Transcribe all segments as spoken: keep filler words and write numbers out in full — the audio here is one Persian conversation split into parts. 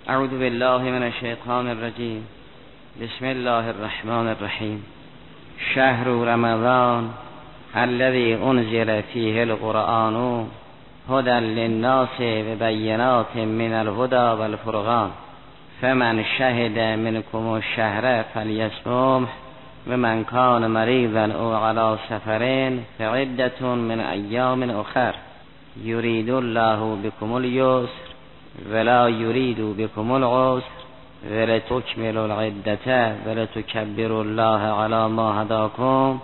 اعوذ بالله من الشیطان الرجیم. بسم الله الرحمن الرحیم. شهر رمضان الذي انزل فيه القرآن هدى للناس وبينات من الهدى والفرقان فمن شهد منكم الشهر فليصمه ومن كان مريضا او على سفر فعدة من ایام اخر يريد الله بكم اليسر ولا يريد بكم العسر ولتكملوا العدة ولتكبروا الله على ما هداكم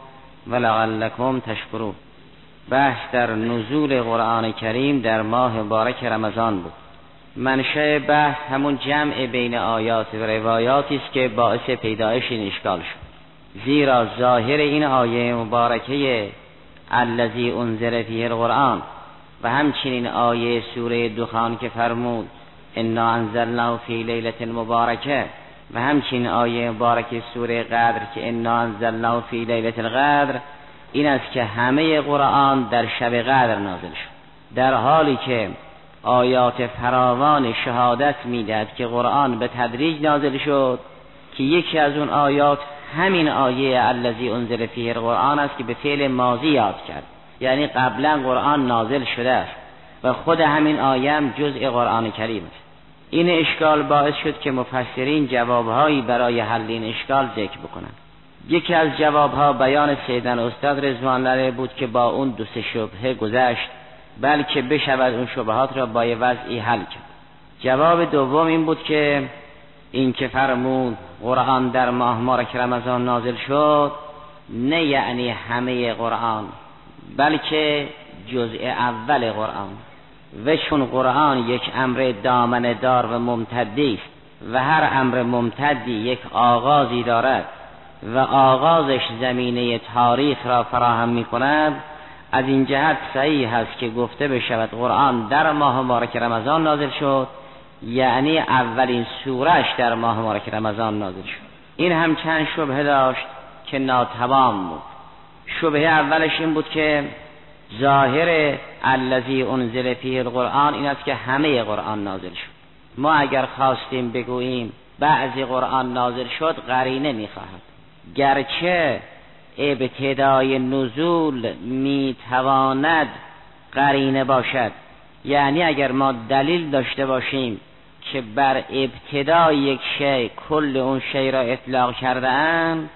ولعلكم تشکرون. بحث در نزول قرآن کریم در ماه مبارک رمضان بود. منشأ بحث همون جمع بین آیات و روایاتی است که باعث پیدایش این اشکال شد. زیرا ظاهر این آیه مبارکه الذی انزل فیه القرآن و همچنین آیه سوره دخان که فرمود انا انزلناه فی لیلة مبارکه و همچنین آیه مبارکه سوره قدر که انا انزلناه فی لیلة القدر، این است که همه قرآن در شب قدر نازل شد، در حالی که آیات فراوان شهادت میدهد که قرآن به تدریج نازل شد، که یکی از اون آیات همین آیه الذی انزل فیه القرآن است که به فعل ماضی یاد کرد، یعنی قبلا قرآن نازل شده است و خود همین آیه هم جزء قرآن کریم است. این اشکال باعث شد که مفسرین جوابهایی برای حل این اشکال ذکر بکنند. یکی از جوابها بیان سیدنا استاد رضوان الله بود که با اون دو سه شبهه گذشت، بلکه بشود اون شبهات را با وضعی حل کرد. جواب دوم این بود که این که فرمود قرآن در ماه مبارک رمضان نازل شد، نه یعنی همه قرآن، بلکه جزء اول قرآن، و چون قرآن یک امر دامنه دار و ممتدی است و هر امر ممتدی یک آغازی دارد و آغازش زمینه تاریخ را فراهم می کند، از این جهت صحیح است که گفته بشود قرآن در ماه مبارک رمضان نازل شد، یعنی اولین سورش در ماه مبارک رمضان نازل شد. این هم چند شبهه داشت که ناتمام بود. شبهه اولش این بود که ظاهر الذی انزل فیه القرآن این است که همه قرآن نازل شد. ما اگر خواستیم بگوییم بعضی قرآن نازل شد، قرینه میخواهد، گرچه ابتدای نزول میتواند قرینه باشد، یعنی اگر ما دلیل داشته باشیم که بر ابتدای یک شی کل اون شی را اطلاق کرده اند،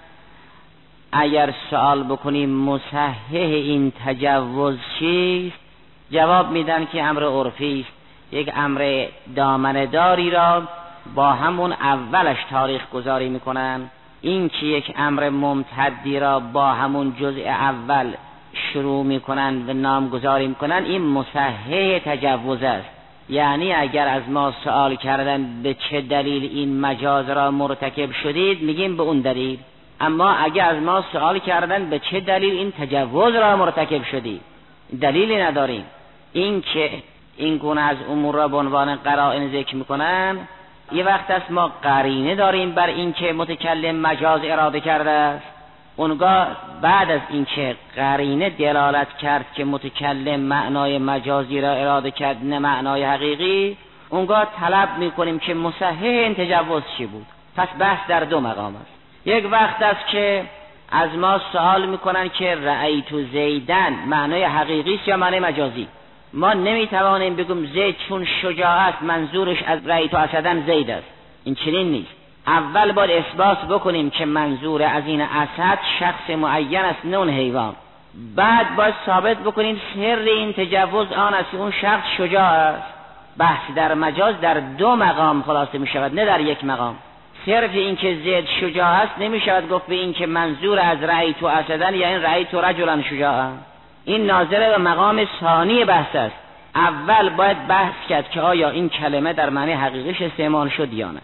اگر سوال بکنیم مصحح این تجوز چیست، جواب میدن که امر عرفی است، یک امر دامنه داری را با همون اولش تاریخ گذاری میکنن. این که یک امر ممتدی را با همون جزء اول شروع میکنن و نامگذاری میکنن، این مصحح تجوز است. یعنی اگر از ما سوال کردن به چه دلیل این مجاز را مرتکب شدید، میگیم به اون دلیل. اما اگر از ما سوال کردن به چه دلیل این تجوز را مرتکب شدید، دلیلی نداریم. این که این گونه از امور را به عنوان قرائن ذکر میکنن، یه وقت است ما قرینه داریم بر این که متکلم مجاز اراده کرده است، اونگاه بعد از این که قرینه دلالت کرد که متکلم معنای مجازی را اراده کرد نه معنای حقیقی، اونگاه طلب میکنیم که مصحح این تجوز چی بود. پس بحث در دو مقام است. یک وقت است که از ما سوال میکنن که رأیت زیدن معنای حقیقی است یا معنای مجازی. ما نمیتوانیم بگیم زید چون شجاع است منظورش از رأیت اسدن زید است، این چنین نیست. اول باید اثبات بکنیم که منظور از این اسد شخص معین است نه اون حیوان، بعد باید ثابت بکنیم سر این تجوز آن است اون شخص شجاع است. بحث در مجاز در دو مقام خلاصه می شود، نه در یک مقام. صرف این که زید شجاع است نمی شود گفت به این که منظور از رأیت اسدن یعنی رأیت رجلا شجاعا. این ناظر به مقام ثانی بحث است. اول باید بحث کرد که آیا این کلمه در معنی حقیقیش استعمال شد یا نه.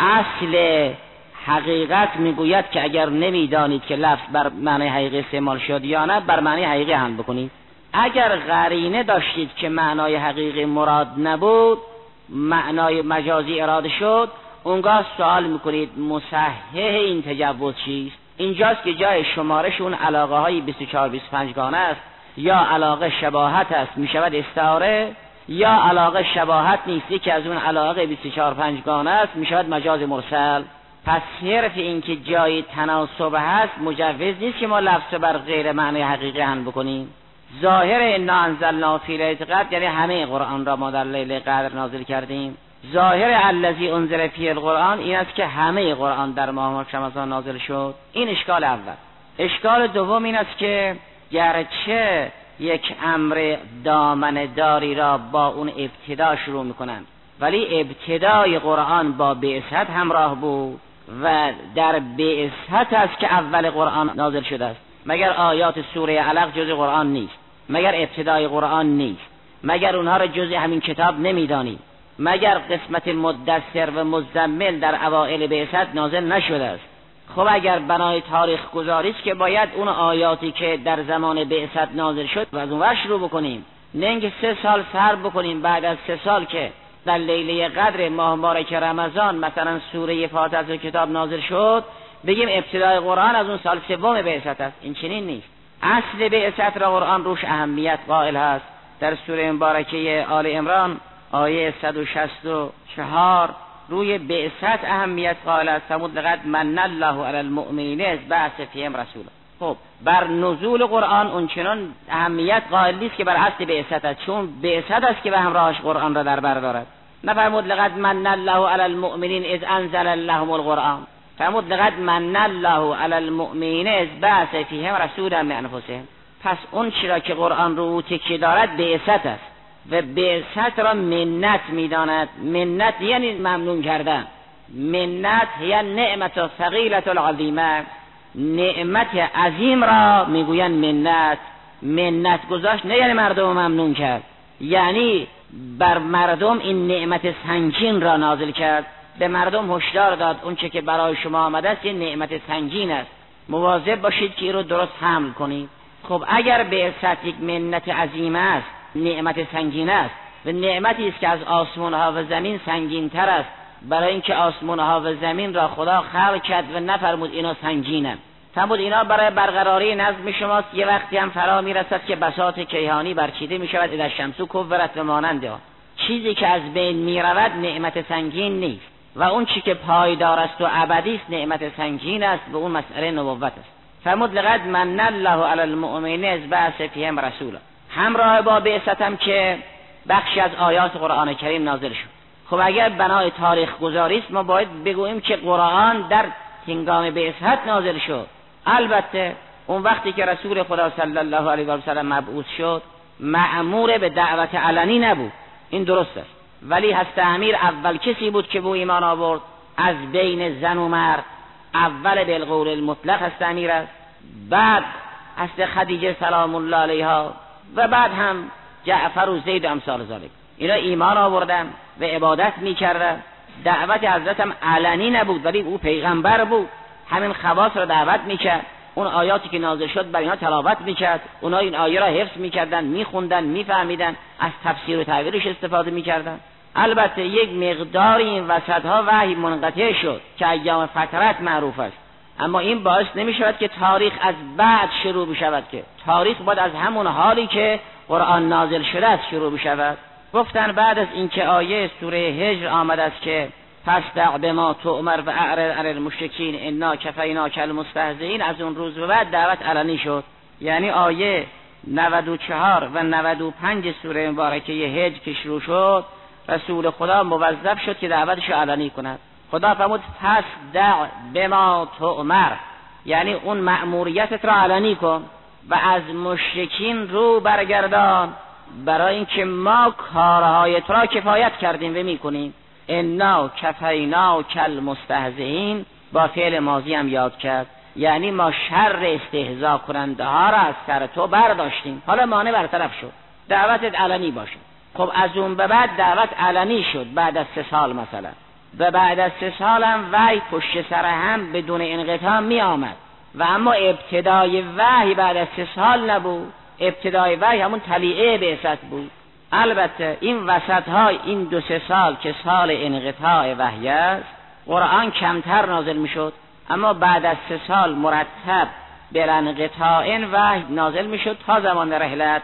اصل حقیقت میگوید که اگر نمیدانید که لفظ بر معنی حقیقی استعمال شد یا نه، بر معنی حقیقی هم بکنید. اگر قرینه داشتید که معنای حقیقی مراد نبود، معنای مجازی اراده شد، اونگاه سوال میکنید مصحح این تجوز چیست. اینجاست که جای شمارش اون علاقه های بیست و چهار بیست و پنج گانه است، یا علاقه شباهت است میشود استعاره، یا علاقه شباهت نیست که از اون علاقه بیست و چهار پنجگانه است میشود مجاز مرسل. پس صرف این که جای تناسب هست مجوز نیست که ما لفظ بر غیر معنی حقیقی هم بکنیم. ظاهر انا انزلنا فی لیلة القدر یعنی همه قرآن را ما در لیله قدر نازل کردیم. ظاهر الذی انزل فیه القرآن این است که همه قرآن در ماه رمضان نازل شد. این اشکال اول. اشکال دوم این است که گرچه یک امر دامنه داری را با اون ابتدا شروع میکنند ولی ابتدای قرآن با بعثت همراه بود و در بعثت است که اول قرآن نازل شده است. مگر آیات سوره علق جز قرآن نیست؟ مگر ابتدای قرآن نیست؟ مگر اونها را جز همین کتاب نمیدانی؟ مگر قسمت مدثر و مزمل در اوائل بعثت نازل نشده است؟ خب اگر بنای تاریخ گذاری است که باید اون آیاتی که در زمان بعثت نازل شد و از اون ور شروع بکنیم، نه اینکه سه سال صبر بکنیم بعد از سه سال که در لیله قدر ماه مبارک رمضان مثلا سوره فاتحه از کتاب نازل شد بگیم ابتدای قرآن از اون سال سوم بعثت است. این چنین نیست. اصل بعثت را قرآن روش اهمیت قائل هست. در سوره مبارکه آل عمران آیه صد و شصت و چهار روی بعثت اهمیت قائل است. فرمود لقد من الله علی المؤمنین اذ بعث فیهم رسولا. خب بر نزول قرآن اونچنان اهمیت قائل نیست که بر اصل بعثت است، چون بعثت است که به همراهش قرآن را در بر دارد. نفرمود لقد من الله علی المؤمنین اذ انزل لهم القرآن. فرمود لقد من الله علی المؤمنین اذ بعث فیهم رسولا من انفسهم. پس اون چرا که قرآن رو تکیه دارد بعثت است و بعثت را منت میداند. منت یعنی ممنون کردن. منت یعنی نعمت ثقیلة العظیمه، نعمت عظیم را میگویند منت. منت گذاشت نه یعنی مردم ممنون کرد، یعنی بر مردم این نعمت سنگین را نازل کرد. به مردم هشدار داد اون چه که برای شما آمده است این نعمت سنگین است، مواظب باشید که این رو درست حمل کنید. خب اگر بعثت یک منت عظیم است، نعمت سنگین است و نعمتی است که از آسمان ها و زمین سنگین تر است، برای اینکه آسمان ها و زمین را خدا خلق کرد و نفرمود اینا سنگینن، فرمود اینا برای برقراری نظم شماست. یه وقتی هم فرا میرسد که بساط کیهانی برچیده می شود اذا الشمس کورت و مانند آن. چیزی که از بین می رود نعمت سنگین نیست و اون چی که پایدار است و ابدی است نعمت سنگین است و اون مسئله نبوت است. فرمود لقد من الله علی المؤمنین اذ بعث فیهم رسولا. همراه با بعثت هم که بخشی از آیات قرآن کریم نازل شد. خب اگر بنای تاریخ گذاری است ما باید بگوییم که قرآن در هنگام بعثت نازل شد. البته اون وقتی که رسول خدا صلی الله علیه و سلم مبعوث شد مأمور به دعوت علنی نبود، این درست است، ولی حضرت امیر اول کسی بود که به ایمان آورد از بین زن و مرد. اول بالقول المطلق حضرت امیر است، بعد حضرت خدیجه سلام الله علیها و بعد هم جعفر و زید و امثال ذالک. اینا ایمان آوردن و عبادت میکردن. دعوت حضرت هم علنی نبود ولی او پیغمبر بود، همین خواص را دعوت میکرد. اون آیاتی که نازل شد بر اینا تلاوت میکرد، اونا این آیه را حفظ میکردن، میخوندن، میفهمیدن، از تفسیر و تعبیرش استفاده میکردن. البته یک مقداری این وسطها وحی منقطع شد که ایام فترت معروف است، اما این باعث نمیشود که تاریخ از بعد شروع بشود، که تاریخ باید از همون حالی که قرآن نازل شده است شروع بشود. گفتن بعد از اینکه آیه سوره هجر آمده است که فاصدع بما تؤمر و اعرض عن المشرکین انا کفیناک المستهزئین، از اون روز به بعد دعوت علنی شد. یعنی آیه نود و چهار و نود و پنج سوره مبارکه هجر که شروع شد رسول خدا موظف شد که دعوتش علنی کند. خدا فرمود فاصدع بما تؤمر، یعنی اون مأموریتت را علنی کن و از مشرکین رو برگردان، برای اینکه ما کارهای تو را کفایت کردیم و میکنیم. انا کفیناک المستهزئین با فعل ماضی هم یاد کرد، یعنی ما شر استهزا کننده ها را از سر تو برداشتیم، حالا مانع برطرف شد، دعوتت علنی باشه. خب از اون به بعد دعوت علنی شد بعد از سه سال مثلا، و بعد از سه سال هم وحی پشت سر هم بدون انقطاع می آمد. و اما ابتدای وحی بعد از سه سال نبود، ابتدای وحی همون طلیعه بعثت بود. البته این وسط های این دو سه سال که سال انقطاع وحی است قرآن کمتر نازل می شد، اما بعد از سه سال مرتب بلا انقطاع وحی نازل می شد تا زمان رحلت.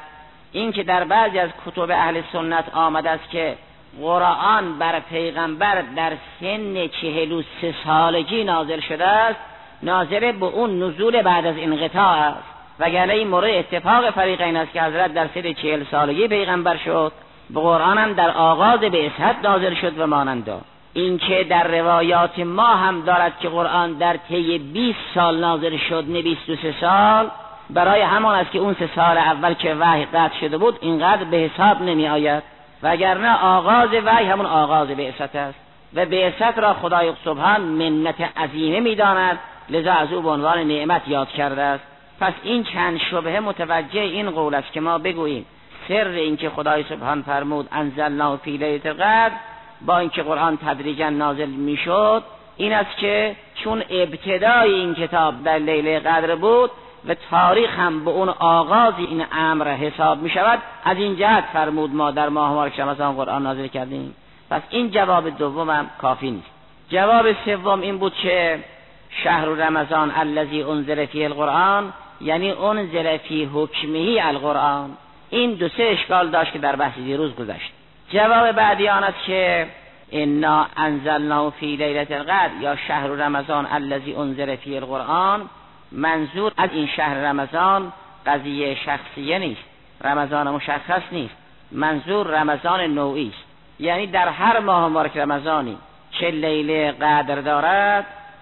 این که در بعضی از کتب اهل سنت آمده است که قرآن بر پیغمبر در سن چهل و سه سالگی نازل شده است، ناظر به اون نزول بعد از انقطاع است، وگرنه این مورد اتفاق فریقین است که حضرت در سن چهل سالگی پیغمبر شد، به قرآن هم در آغاز بعثت نازل شد و مانندا. این که در روایات ما هم دارد که قرآن در طی بیست سال نازل شد نه بیست و سه سال، برای همان است که اون سه سال اول که وحی قطع شده بود اینقدر به حساب نمی آید، وگرنه آغاز وحی همون آغاز بعثت است و بعثت را خدای سبحان منت عظیمه می داند، لذا از او به عنوان نعمت یاد کرده است. پس این چند شبهه متوجه این قول است که ما بگوییم سر این که خدای سبحان فرمود انزلناه فی لیلة القدر با اینکه قرآن تدریجا نازل میشد این است که چون ابتدای این کتاب در لیله قدر بود و تاریخ هم به اون آغاز این امر حساب می شود، از این جهت فرمود ما در ماه مبارک رمضان قرآن نازل کردیم. پس این جواب دوم هم کافی نیست. جواب سوم این بود که شهر رمضان الذی انزل فیه القرآن یعنی انزل فی حکمه القرآن. این دو سه اشکال داشت که در بحث دیروز گذشت. جواب بعدی آن است که انا انزلناه فی لیلة القدر یا شهر رمضان الذی انزل فیه القرآن، منظور از این شهر رمضان قضیه شخصیه نیست، رمضان مشخص نیست، منظور رمضان نوعی است. یعنی در هر ماه مبارک رمضانی که لیله قدر دارد،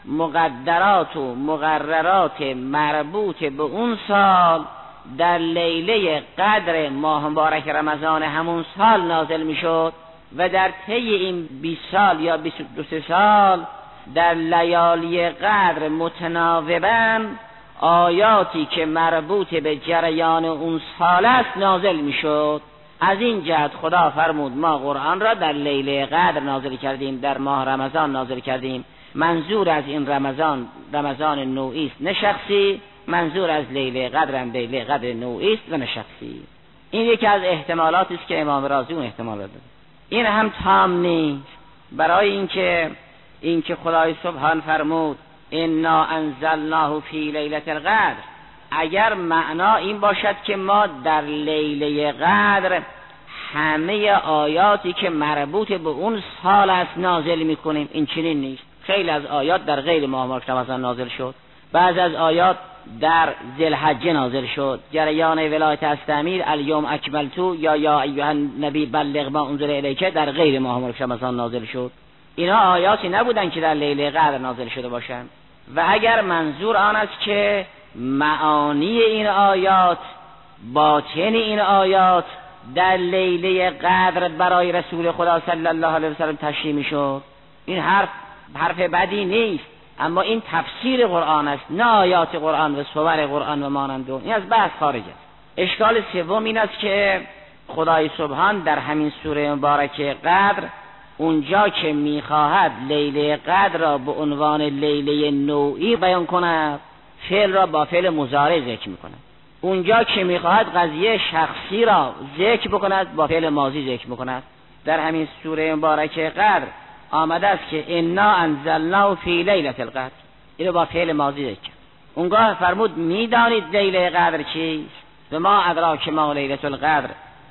مقدرات و مقررات مربوط به اون سال در لیله قدر ماه مبارک رمضان همون سال نازل میشد و در طی این بیست سال یا بیست و دو سال در لیالی قدر متناوباً آیاتی که مربوط به جریان اون سال است نازل میشد. از این جهت خدا فرمود ما قرآن را در لیله قدر نازل کردیم، در ماه رمضان نازل کردیم. منظور از این رمضان رمضان نوعی است نه شخصی، منظور از لیله قدر هم لیله قدر نوعی است و نه شخصی. این یکی از احتمالاتی است که امام رازی اون احتمال داده. این هم تام نیست، برای اینکه اینکه خدای سبحان فرمود انا انزلناه فی لیلة القدر، اگر معنا این باشد که ما در لیله قدر همه آیاتی که مربوط به اون سال است نازل میکنیم، این چنین نیست. خیلی از آیات در غیر ماه مبارک رمضان نازل شد، بعض از آیات در ذوالحجه نازل شد. جریان ولایت از تعمیر الیوم اکملت یا یا ایها النبی بلغ ما انزل الیک در غیر ماه مبارک رمضان نازل شد. اینا آیاتی نبودن که در لیله قدر نازل شده باشند. و اگر منظور آن است که معانی این آیات، باطن این آیات در لیله قدر برای رسول خدا صلی الله علیه وسلم تشریح میشد، این حرف حرف بدی نیست، اما این تفسیر قرآن است نه آیات قرآن و صور قرآن و مانند اون. این از بحث خارج است. اشکال سوم این است که خدای سبحان در همین سوره مبارک قدر اونجا که میخواهد لیله قدر را به عنوان لیله نوعی بیان کند، فعل را با فعل مضارع ذکر میکند. اونجا که میخواهد قضیه شخصی را ذکر بکند با فعل ماضی ذکر میکند. در همین سوره مبارک قدر آمده است که انا انزلناه فی لیلة القدر، اینو با فعل ماضی ذکر. اونگاه فرمود میدانید لیله قدر چیست؟ و ما ادراک ما لیلة القدر،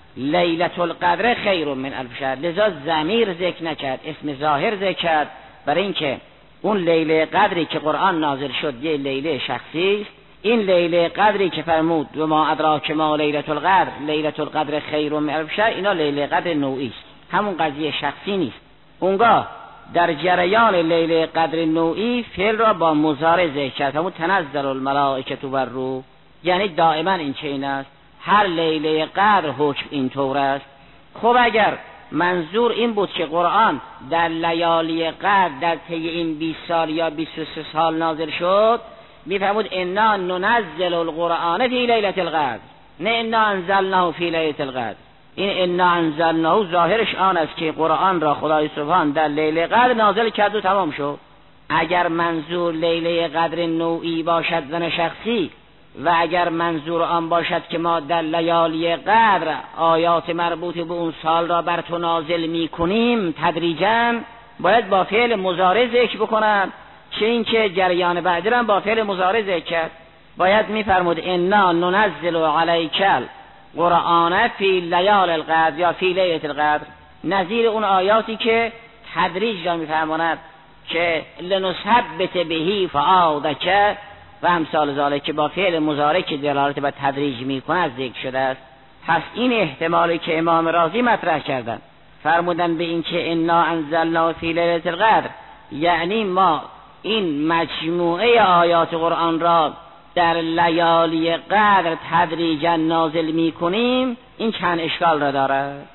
لیلة القدر خیر من الف شهر. لذا ضمیر ذکر نکرد، اسم ظاهر ذکر کرد، برای اینکه اون لیله قدری که قرآن نازل شد یه لیله شخصی است. این لیله قدری که فرمود و ما ادراک ما لیلة القدر، لیلة القدر خیر من الف شهر، اینا لیله قدر نوعی است، همون قضیه شخصی نیست. اونگاه در جریان لیله قدر نوعی فعل را با مضارع ذکر کرد، همون تنزل الملائکه والروح، یعنی دائما این چنین است، هر لیله قدر حکم این طور است. خب اگر منظور این بود که قرآن در لیالی قدر در طی این بیست سال یا بیست و سه سال نازل شد، میفهمود انا ننزل القرآن فی لیلة القدر، نه انا انزلناه فی لیلة القدر. این انا انزلناه ظاهرش آن است که قرآن را خدای سبحان در لیله قدر نازل کرد و تمام شد. اگر منظور لیله قدر نوعی باشد و نه شخصی، و اگر منظور آن باشد که ما در لیالی قدر آیات مربوط به اون سال را بر تو نازل می کنیم تدریجاً، باید با فعل مضارع ذکر بکنند، چه این که جریان بعدی را با فعل مضارع ذکر کرد. باید می فرمود انا ننزل علیک قرآن فی لیال القدر یا فی لیلة القدر، نظیر اون آیاتی که تدریج را میفرماند که لنثبت بهی فؤادک و امثال ذالک که با فعل مضارع که دلالت بر تدریج میکند ذکر شده است. پس این احتمالی که امام رازی مطرح کردن فرمودن به این که انا انزلنا فی لیلة القدر، یعنی ما این مجموعه آیات قرآن را در لیالی قدر تدریجا نازل میکنیم، این چند اشکال را دارد.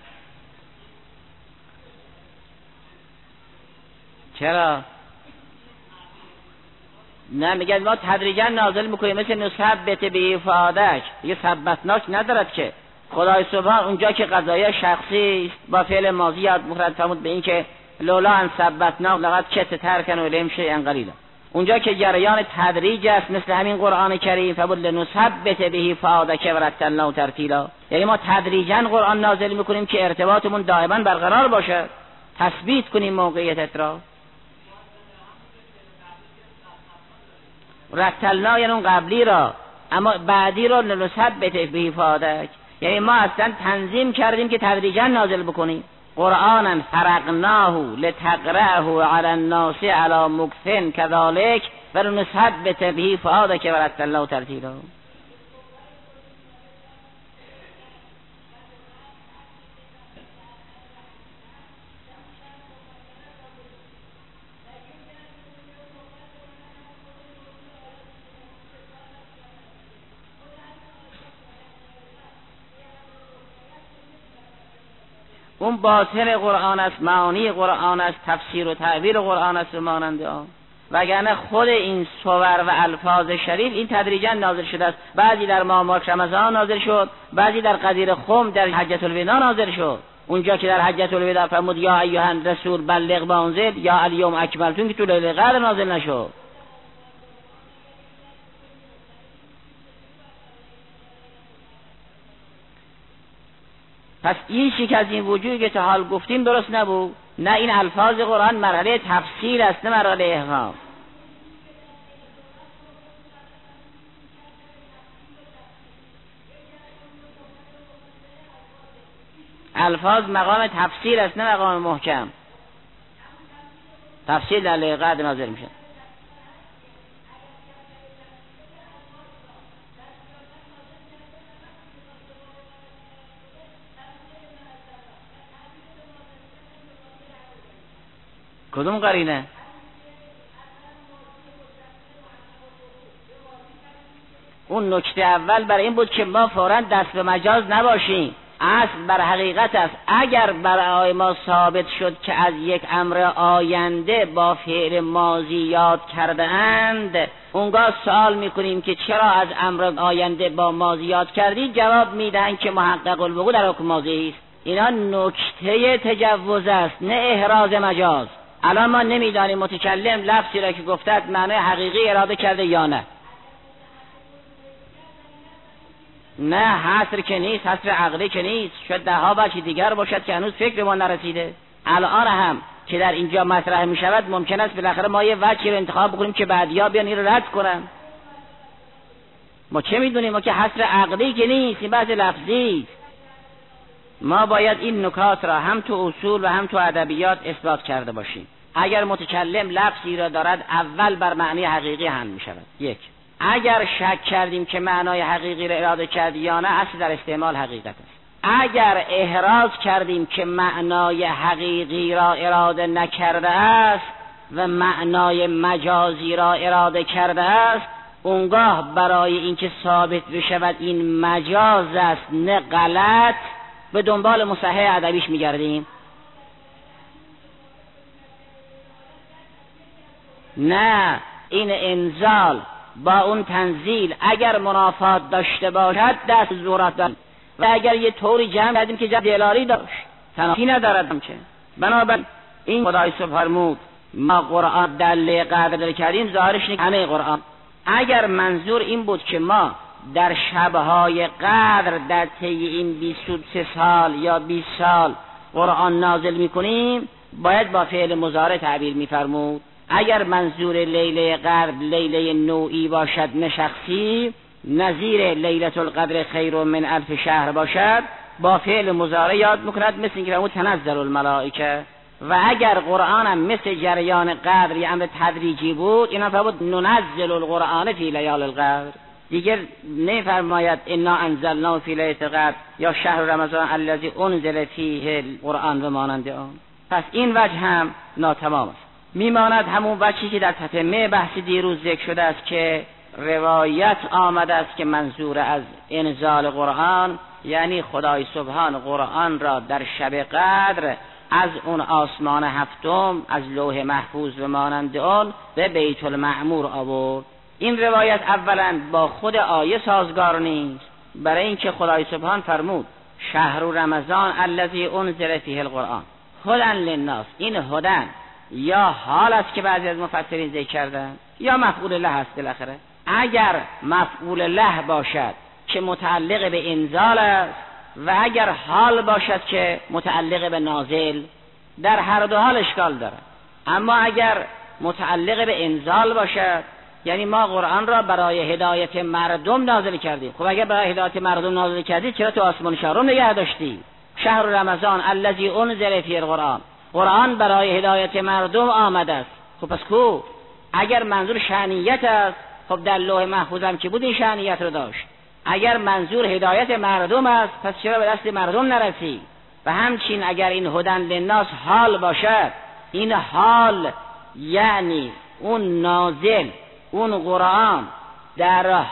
چرا؟ نه میگن ما تدریجا نازل میکنیم، مثل نثبت به فؤادک، یه ثبتناک ندارد که. خدای سبحان اونجا که قضایه شخصی است با فعل ماضی یاد مفرد فرمود به این که لولا ان ثبتنا لقد کدت ترکن الیهم شیئا قلیلا، اونجا که جریان تدریج است مثل همین قرآن کریم فرمود لنثبت به فؤادک و رتلناه ترتیلا، یعنی ما تدریجا قرآن نازل میکنیم که ارتباطمون دائما برقرار باشه، تثبیت کنیم موقعیت را. رتلنا یعنی اون قبلی را، اما بعدی را لنثبت به فؤادک، یعنی ما اصلا تنظیم کردیم که تدریجا نازل بکنیم. قرآنا فرقناه لتقرأه علی الناس علی مکث کذالک و لنثبت به فؤادک و رتلناه ترتیلا. اون باطن قرآن است، معانی قرآن است، تفسیر و تعبیر قرآن است و مانند آن. وگرنه خود این صور و الفاظ شریف این تدریجا نازل شده است. بعضی در ماه مبارک رمضان نازل شد، بعضی در غدیر خم در حجة الوداع نازل شد. اونجا که در حجة الوداع فرمود یا ایها الرسول بلغ ما انزل یا الیوم اکملت، که تو لیله قدر نازل نشد. پس این چیز که از این وجودی که تا حال گفتیم درست نبود. نه، این الفاظ قرآن مرحله تفسیر است، نه مرحله احکام. الفاظ مقام تفسیر است، نه مقام محکم. تفسیر در لیله قدر نازل میشه. کدوم قرینه؟ اون نکته اول برای این بود که ما فوراً دست به مجاز نباشیم. اصل بر حقیقت است. اگر برای ما ثابت شد که از یک امر آینده با فعل ماضی یاد کرده اند، اونگاه سوال میکنیم که چرا از امر آینده با ماضی یاد کردی؟ جواب میدن که محقق الوقوع در حکم ماضی است. اینا نکته تجوز است، نه احراز مجاز. الان ما نمیدانیم متکلم لفظی را که گفته معنی حقیقی اراده کرده یا نه. نه حصر که نیست، حصر عقلی که نیست، شاید ده ها بچه دیگر باشد که هنوز فکر ما نرسیده. الان هم که در اینجا مطرح می شود ممکن است بالاخره ما یه وجهی رو انتخاب بکنیم که بعدیا بیان این رو رد کنن. ما چه میدونیم؟ ما که حصر عقلی که نیست، این بحث لفظی است. ما باید این نکات را هم تو اصول و هم تو ادبیات اثبات کرده باشیم. اگر متکلم لفظی را دارد اول بر معنی حقیقی حمل می شود. یک، اگر شک کردیم که معنای حقیقی را اراده کرد یا نه، اصل در استعمال حقیقت است. اگر احراز کردیم که معنای حقیقی را اراده نکرده است و معنای مجازی را اراده کرده است، اونگاه برای اینکه ثابت بشود این مجاز است نه غلط، به دنبال مصحح ادبیش میگردیم. نه، این انزال با اون تنزیل اگر منافات داشته باشد دست زورات دارد، و اگر یه طوری جمع کردیم که جمع دلاری داشت تنافی ندارد که. بنابراین این خدای سبحانه فرمود ما قرآن در لیله قدر کردیم، ظاهرش نیست همه قرآن. اگر منظور این بود که ما در شبهای قدر در طی این بیست و سه سال یا بیست سال قرآن نازل میکنیم، باید با فعل مضارع تعبیر میفرمود. اگر منظور لیله قدر لیله نوعی باشد نه شخصی، نظیر لیلة القدر خیر من الف شهر باشد، با فعل مضارع یاد میکند، مثل اینکه اون تنزل الملائکه. و اگر قرآن هم مثل جریان قدر یه امر تدریجی بود، اینا فرمود ننزل القرآن فی لیال القدر، دیگر نفرماید انا انزلنا فی لیلة القدر یا شهر رمضان الذی انزل فیه القرآن و مانند آن. پس این وجه هم ناتمام است. میماند همون وجهی که در تتمه بحث دیروز ذکر شده است که روایت آمده است که منظور از انزال قرآن یعنی خدای سبحان قرآن را در شب قدر از اون آسمان هفتم از لوح محفوظ و مانند آن به بیت المعمور آورد. این روایت اولا با خود آیه سازگار نیست، برای اینکه خدای سبحان فرمود شهر رمضان الذی انزل فیه القرآن هدی للناس. این هدن یا حال است که بعضی از مفسرین ذکر کردن یا مفعول له است بالاخره. اگر مفعول له باشد که متعلق به انزال است و اگر حال باشد که متعلق به نازل، در هر دو حال اشکال دارد. اما اگر متعلق به انزال باشد یعنی ما قرآن را برای هدایت مردم نازل کردیم. خب اگر برای هدایت مردم نازل کردی چرا تو آسمان شهرم نگه داشتی؟ شهر رمضان الذی انزل فیه القرآن، قرآن برای هدایت مردم آمده است. خب پس کو اگر منظور شأنیت است، خب در لوح محفوظ هم که بود این شأنیت رو داشت. اگر منظور هدایت مردم است پس چرا به دست مردم نرسی؟ و همچین اگر این هدن للناس حال باشد، این حال یعنی اون نازل، اون قرآن در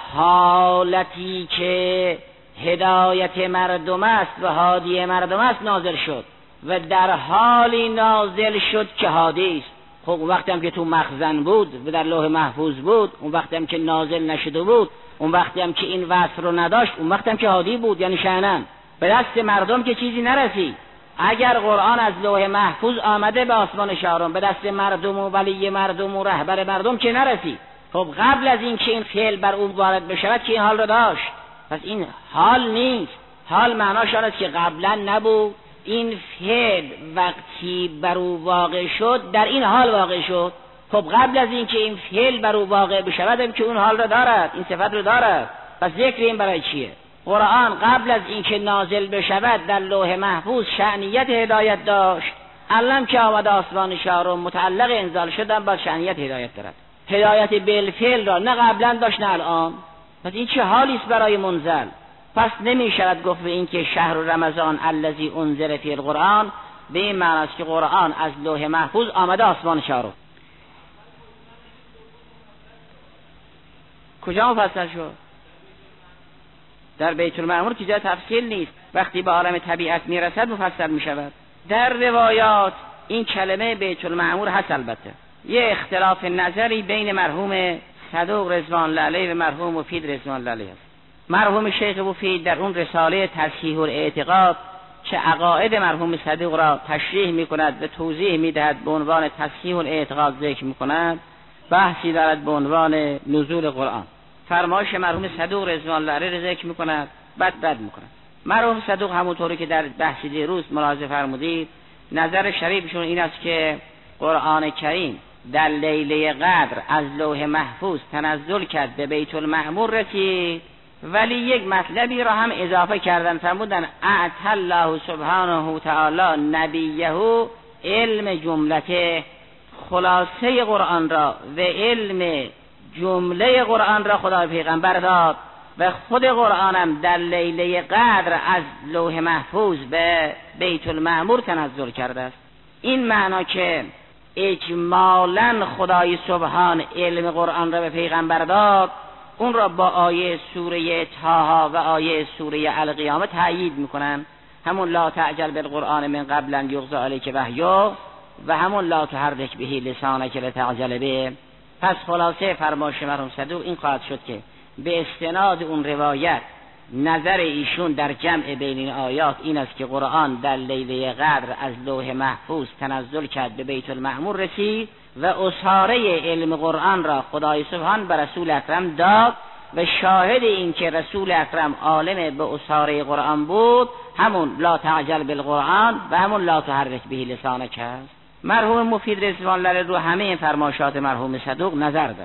حالتی که هدایت مردم است و هادی مردم است نازل شد و در حالی نازل شد که هادی است. خب اون وقتی هم که تو مخزن بود و در لوح محفوظ بود، اون وقتی هم که نازل نشده بود، اون وقتی هم که این وصف رو نداشت، اون وقتی هم که هادی بود، یعنی شأنن به دست مردم که چیزی نرسید. اگر قرآن از لوح محفوظ آمده به آسمان شهرم، به دست مردم و ولی مردم و رهبر مردم که نرسید. خب قبل از این که این فعل بر اون وارد بشود که این حال رو داشت. پس این حال نیست. حال معناش آن است که قبلا نبود، این فعل وقتی بر او واقع شد در این حال واقع شد. خب قبل از این که این فعل بر او واقع بشود هم که اون حال رو دارد، این صفت رو دارد. پس ذکر این برای چیه؟ قرآن قبل از این که نازل بشود در لوح محفوظ شأنیت هدایت داشت، الان که آمد آسمان شهرم متعلق انزال شدن با شأنیت هدایت دارد. هدایت بالفعل را نه قبلا داشت نه الان. پس این چه حالی است برای منزل؟ پس نمی شود گفت به این که شهر رمضان الذی انزل فیه القرآن به این معنی است که قرآن از لوح محفوظ آمده آسمان شهرم. کجا مفصل شد؟ در بیت المعمور که جای تفصیل نیست، وقتی به عالم طبیعت میرسد مفصل می شود. در روایات این کلمه بیت المعمور هست. البته یه اختلاف نظری بین مرحوم صدوق رضوان الله علیه و مرحوم مفید رضوان الله علیه است. مرحوم شیخ مفید در اون رساله تصحیح الاعتقاد که عقاید مرحوم صدوق را تشریح می کند و توضیح می دهد به عنوان تصحیح الاعتقاد ذکر می کند، بحثی دارد به عنوان نزول قرآن. فرمایش مرحوم صدوق رضوان الله علیه ذکر می کند، بعد بعد می کند. مرحوم صدوق همونطوری که در بحث دیروز ملاحظه فرمودید، نظر شریفشون این است که قرآن کریم در لیله قدر از لوح محفوظ تنزل کرد به بیت المعمور رسید، ولی یک مطلبی را هم اضافه کردن، فرمودن اعطى الله سبحانه تعالی نبیه علم جملته، خلاصه قرآن را و علم جمله قرآن را خدا پیغمبر داد و خود قرآن هم در لیله قدر از لوح محفوظ به بیت المعمور تنزل کرده است. این معنا که اجمالاً خدای سبحان علم قرآن را به پیغمبر داد، اون را با آیه سوره طه و آیه سوره القیامه تأیید میکنن. همون لا تعجل بالقرآن من قبل ان یقضی علیک وحیه و همون لا تحرک به لسانک لتعجل به. پس خلاصه فرمایش مرحوم صدوق این خواهد شد که به استناد اون روایت نظر ایشون در جمع بین این آیات این است که قرآن در لیله قدر از لوح محفوظ تنزل کرد به بیت المعمور رسید و اساره علم قرآن را خدای سبحان به رسول اکرم داد و شاهد این که رسول اکرم عالم به اساره قرآن بود همون لا تعجل بالقرآن و همون لا تحرک به لسانک است. مرحوم مفید رضوان الله علیه رو همه این فرمایشات مرحوم صدوق نظر دارد.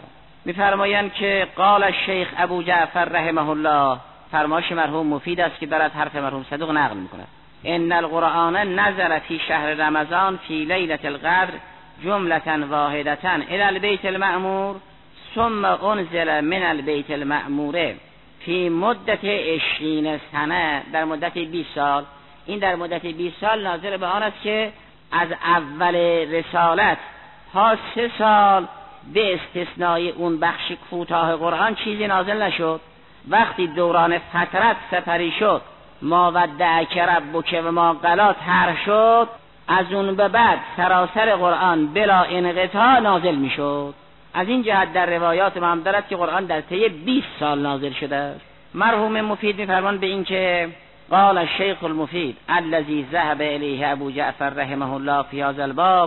میفرمایند که قال الشیخ ابو جعفر رحمه الله، فرمایش مرحوم مفید است که دارد حرف مرحوم صدوق نقل میکند، ان القرآن نزل فی شهر رمضان فی لیلة القدر جملة واحدة الى البیت المأمور ثم انزل من البیت المأمور فی مدت عشرین سنه، در مدت بیست سال. این در مدت بیست سال ناظر به آن است که از اول رسالت تا سه سال به استثنای اون بخش کوتاه قرآن چیزی نازل نشد. وقتی دوران فترت سپری شد، ما ودعک ربک و ما قلی طرح شد، از اون به بعد سراسر قرآن بلا انقطاع نازل میشد. از این جهت در روایات ما هم دارد که قرآن در طی بیست سال نازل شده است. مرحوم مفید می‌فرمایند به این که قال الشیخ المفید الذي ذهب الیه ابو جعفر رحمه الله فی هذا الباب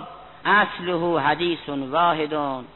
اصله حدیث واحد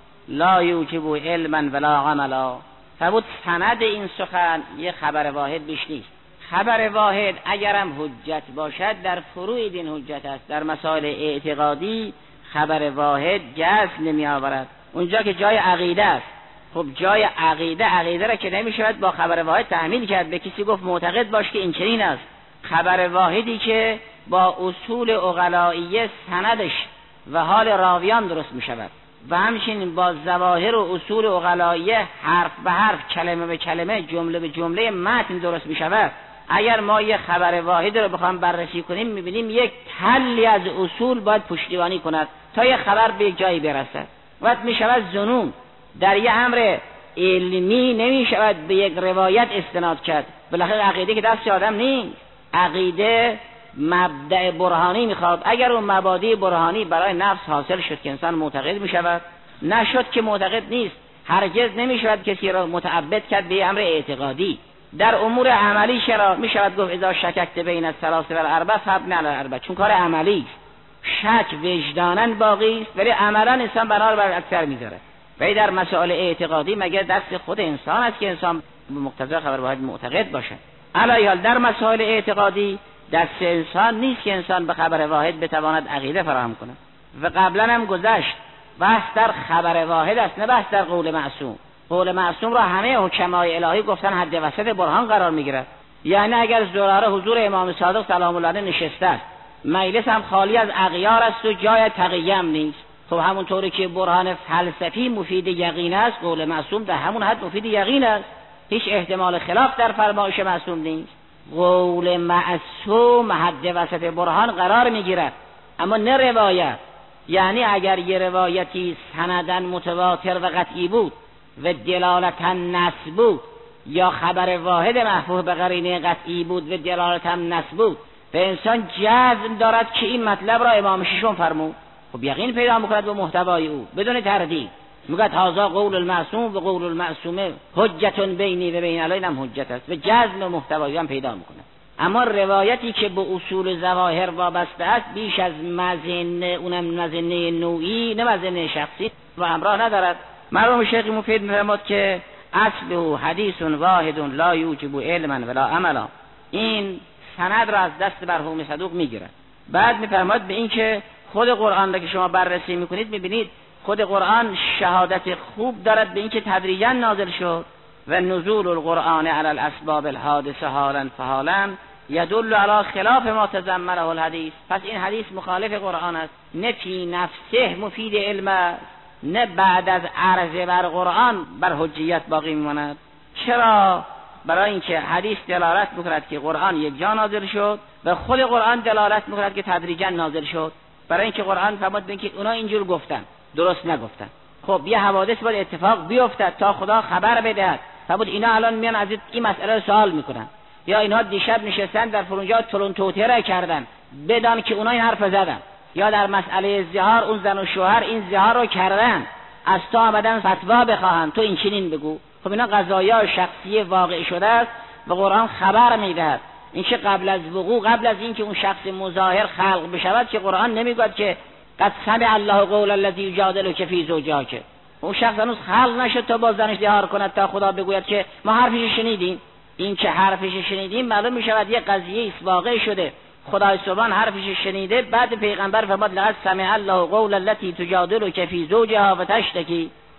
لا یوجب علما ولا عملا. فبود سند این سخن یه خبر واحد بیش نیست. خبر واحد اگرم حجت باشد در فروع دین حجت است، در مسائل اعتقادی خبر واحد جزم نمی آورد. اونجا که جای عقیده است، خب جای عقیده عقیده را که نمیشود با خبر واحد تحمیل کرد. به کسی گفت معتقد باش که این چنین است. خبر واحدی که با اصول عقلائیه سندش و حال راویان درست می شود و همچنین با ظواهر و اصول عقلائیه حرف به حرف، کلمه به کلمه، جمله به جمله متن درست می شود. اگر ما یک خبر واحد رو بخوام بررسی کنیم میبینیم یک تلی از اصول باید پشتیبانی کند تا یک خبر به یک جایی برسد. وقت می شود ظنون در یک امر علمی نمی شود به یک روایت استناد کرد. بالاخره عقیده که دست آدم نیست، عقیده مبدأ برهانی میخواد. اگر اون مبادی برهانی برای نفس حاصل شد که انسان معتقد می شود، نشد که معتقد نیست. هرگز نمی شود کسی را متعبد کرد به امر اعتقادی. در امور عملی چرا می شود گفت اذا شککت بین الثلاث و الاربع فابن علی الاربع، چون کار عملی شک وجدانن باقی است ولی عملا انسان بنا بر اکثر میذاره. ولی در مسائل اعتقادی مگر دست خود انسان است که انسان به مقتضی خبر واحد معتقد باشه. علی حال در مسائل اعتقادی دست انسان نیست که انسان به خبر واحد بتواند عقیده فراهم کند. و قبلا هم گذشت بحث در خبر واحد است، نه بحث در قول معصوم. قول معصوم را همه حکمای الهی گفتن حد وسط برهان قرار میگیرد. یعنی اگر زراره حضور امام صادق سلام الله علیه نشسته است، مجلس هم خالی از اغیار است و جای تقیم نیست، خب همونطوری که برهان فلسفی مفید یقین است، قول معصوم در همون حد مفید یقین است. هیچ احتمال خلاف در فرمایش معصوم نیست. قول معصوم حد وسط برهان قرار میگیرد، اما نه روایت. یعنی اگر یه روایتی سندن متواتر و قطعی بود و دلالتا نص بود، یا خبر واحد محفوظ به قرینه قطعی بود و دلالتا نص بود، به انسان جزم دارد که این مطلب را امام ششم فرمود، خب یقین پیدا میکند به محتوای او بدون تردید. میگه هذا قول المعصوم و قول المعصومه حجت بینی و بین علینا هم حجت است و جزم محتوایی هم پیدا میکند. اما روایتی که به اصول ظواهر وابسته است بیش از مزنه، اونم مزنه نوعی نه مزنه شخصی و همراه ندارد. مرحوم شیخ مفید میفرماد که اصله حدیث واحد لا یوجب علما ولا عملا. این سند را از دست مرحوم صدوق میگیرد. بعد میفرماد به این که خود قرآن را که شما بررسی میکنید میبینید خود قرآن شهادت خوب دارد به این که تدریجا نازل شد و نزول القرآن علی الاسباب الحادثه حالا فحالا یدل علی خلاف ما تضمنه الحدیث. پس این حدیث مخالف قرآن است، نه فی نفسه مفید علم است، نه بعد از عرض بر قرآن بر حجیت باقی میماند. چرا؟ برای اینکه حدیث دلالت میکند که قرآن یک جا نازل شد و خود قرآن دلالت میکند که تدریجا نازل شد. برای اینکه قرآن فرمود که اونا اینجور گفتن، درست نگفتن. خب یه حوادث باید اتفاق بیفتد تا خدا خبر بدهد. فرمود اینا الان میان از این مسئله رو سوال میکنن، یا اینها دیشب نشستن در فلانجا تلون توتیره کردن، بدان که اونا این حرف زدن، یا در مسئله زهار اون زن و شوهر این زهار رو کردن، از تو ابدا فتوا بخواهن تو این چنین بگو. خب اینا قضایا شخصی واقع شده است و قرآن خبر میدهد. این که قبل از وقوع، قبل از اینکه اون شخص مظاهر خلق بشود که قرآن نمیگوید که قد سمع الله قول الذی یجادلک فی زوجها، که اون شخص هنوز خلق نشد تا با زنش زهار کند تا خدا بگوید که ما حرفش شنیدیم. این که حرفش شنیدیم معلوم میشود یه قضیه است واقع شده، خدای سبحان حرفش شنیده. بعد پیغمبر فرمود لقد سمع الله قول التي تجادلك فی زوجها و تشتکی،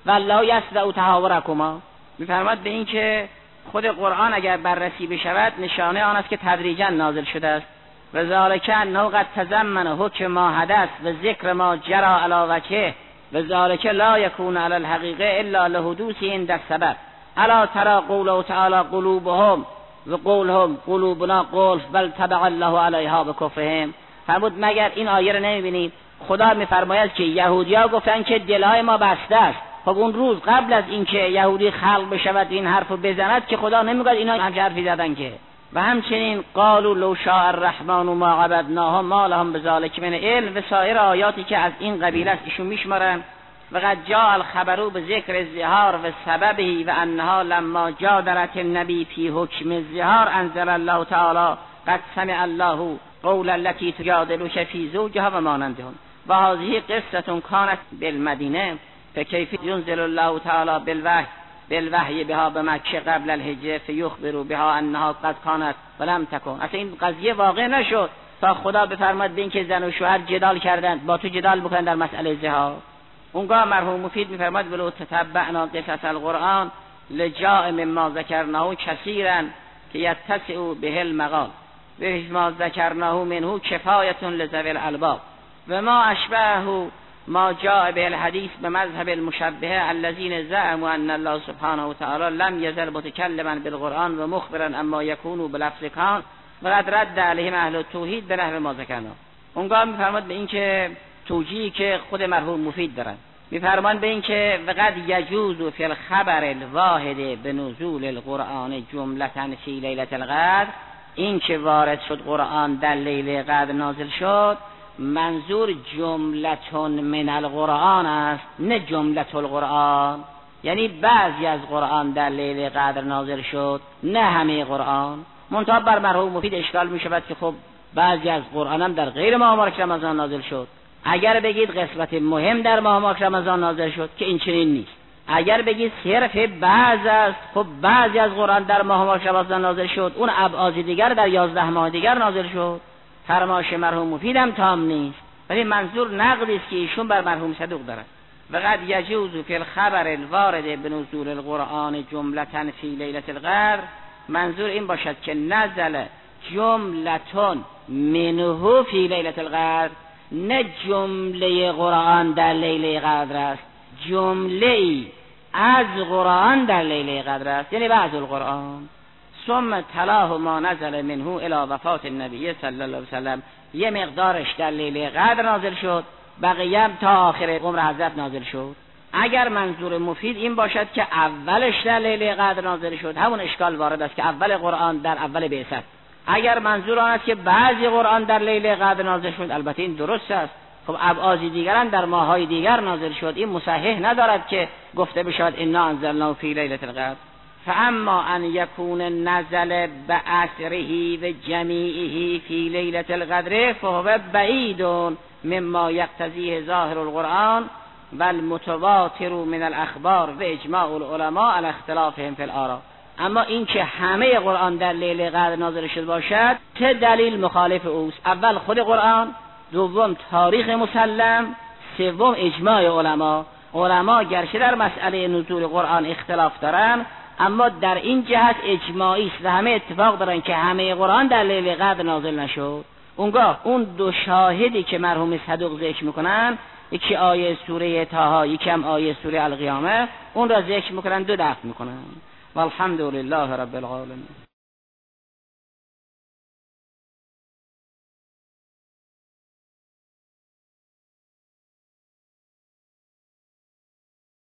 والله یسمع تحاورکما. میفرماد به این که خود قرآن اگر بررسی بشود نشانه آن است که تدریجا نازل شده است. و ذالک انه قد تضمن حکم ما حدث و ذکر ما جرى علی وجهه و ذالک لا یکون علی الحقیقه الا لحدوث عند السبب. الا ترى قوله تعالی قلوبهم و قولهم قلوبنا قلف بل طبع الله علیها بکفرهم. فرمود مگر این آیه رو نمیبینید؟ خدا میفرماید که یهودی‌ها گفتن که دلهای ما بسته است. خب اون روز قبل از اینکه یهودی خلق بشود این حرفو بزند که خدا نمیگه اینا هم حرفی زدن که. و همچنین قالوا لو شاء الرحمن ما عبدناهم ما لهم بذلک من علم و سایر آیاتی که از این قبیله است ایشون میشمارن. و قد جاء الخبر بذکر الزهار و سببه و انها لما جادلت النبی فی حکم الزهار انزل الله تعالی قد سمع الله قول التي تجادلك فی زوجها و مانندهم و هذه قصه كانت بالمدینه فكيف ينزل الله تعالی بالوحی بالوحی بها بمکه قبل الهجره فیخبر بها انها قد كانت ولم تكن. اصلا این قضیه واقع نشد تا خدا بفرماد به این که زن و شوهر جدال کردند با تو جدال بکنن در مسئله زهار. اونگاه مرحوم مفید میفرماد ولو تتبعنا قصص القرآن لجاء مما ذکرناه کثیرا که یتسع به المقال و ما ذکرناه منه کفایة لذوی الالباب و ما اشبهه ما جاء به الحدیث به مذهب المشبهه الذين زعموا ان الله سبحانه وتعالى لم يزل متكلما بالقرآن و مخبرا اما يكون بلفظ کان و قد رد علیهم اهل التوحید به نحو ما ذکرناه. اونگاه میفرماد به این که توجیهی که خود مرحوم مفید دارن میفرمان به این که وقد یجوز فی الخبر الواحد بنزول القرآن جملة فی لیلة القدر، این که وارد شد قرآن در لیله قدر نازل شد منظور جملتون من القرآن است نه جملت القرآن، یعنی بعضی از قرآن در لیله قدر نازل شد نه همه قرآن. منتها بر مرحوم مفید اشکال می شود که خب بعضی از قرآن هم در غیر ماه مبارک رمضان نازل شد. اگر بگید قسمت مهم در ماه مبارک رمضان نازل شد که این چنین نیست. اگر بگید صرف بعض است، خب بعضی از قرآن در ماه مبارک رمضان نازل شد، اون ابعاد دیگر در یازده ماه دیگر نازل شد. فرمایش مرحوم مفید هم تام نیست، ولی منظور نقدی است که ایشون بر مرحوم صدوق دارد. وقد یجوز فی الخبر الوارد بنزول القرآن جملة فی لیلة القدر، منظور این باشد که نزل جملتون منه فی لیلة القدر، نه جمله قرآن در لیله قدر است، جمله ای از قرآن در لیله قدر است، یعنی بعض القرآن. ثم تلاه ما نزل منه الی وفات النبی صلی الله علیه وسلم، یه مقدارش در لیله قدر نازل شد، بقیه تا آخر عمر حضرت نازل شد. اگر منظور مفید این باشد که اولش در لیله قدر نازل شد، همون اشکال وارد است که اول قرآن در اول بعثت. اگر منظور آن است که بعضی قرآن در لیله قدر نازل شد، البته این درست است. خب ابعادی دیگر هم در ماه‌های دیگر نازل شد، این مصحح ندارد که گفته بشود انا انزلناه فی لیلة القدر. فاما ان یکون نزل بأسره و جمیعه فی لیلة القدر فهو بعید مما یقتضیه ظاهر القرآن و المتواتر من الاخبار و اجماع العلماء علی اختلافهم فی الآراء. اما این که همه قرآن در لیله قدر نازل شده باشد چه دلیل مخالف اوست؟ اول خود قرآن، دوم تاریخ مسلم، سوم اجماع علما. علما گرچه در مسئله نزول قرآن اختلاف دارن، اما در این جهت اجماعی است و همه اتفاق دارن که همه قرآن در لیله قدر نازل نشد. اونگاه اون دو شاهدی که مرحوم صدوق ذکر میکنن، یکی آیه سوره طه، یکی هم آیه سوره القیامه، اون را ذکر میکنن، دو دفع میکنن. والحمد لله رب العالمین.